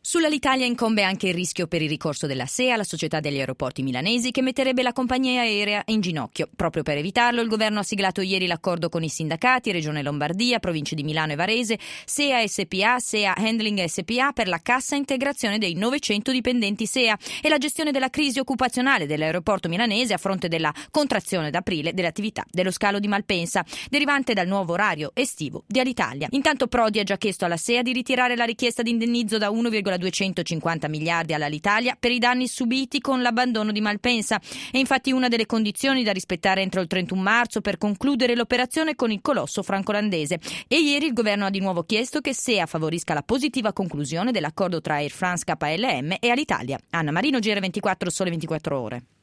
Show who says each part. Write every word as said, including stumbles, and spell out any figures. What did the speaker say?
Speaker 1: Sull'Alitalia incombe anche il rischio per il ricorso della S E A, la società degli aeroporti milanesi, che metterebbe la compagnia aerea in ginocchio. Proprio per evitarlo, il governo ha siglato ieri l'accordo con i sindacati, Regione Lombardia, province di Milano e Varese, S E A S P A, S E A Handling S P A per la cassa integrazione dei novecento dipendenti S E A e la gestione della crisi occupazionale dell'aeroporto milanese a fronte della contrazione d'aprile delle attività dello scalo di Malpensa, derivante dal nuovo orario estivo di Alitalia. Intanto Prodi ha già chiesto alla S E A di ritirare la richiesta di indennizzo da uno virgola duecentocinquanta miliardi all'Alitalia per i danni subiti con l'abbandono di Malpensa. È infatti una delle condizioni da rispettare entro il trentuno marzo per concludere l'operazione con il colosso franco-olandese. E ieri il governo ha di nuovo chiesto che S E A favorisca la positiva conclusione dell'accordo tra Air France K L M e Alitalia. Anna Marino, G R ventiquattro, Sole ventiquattro Ore.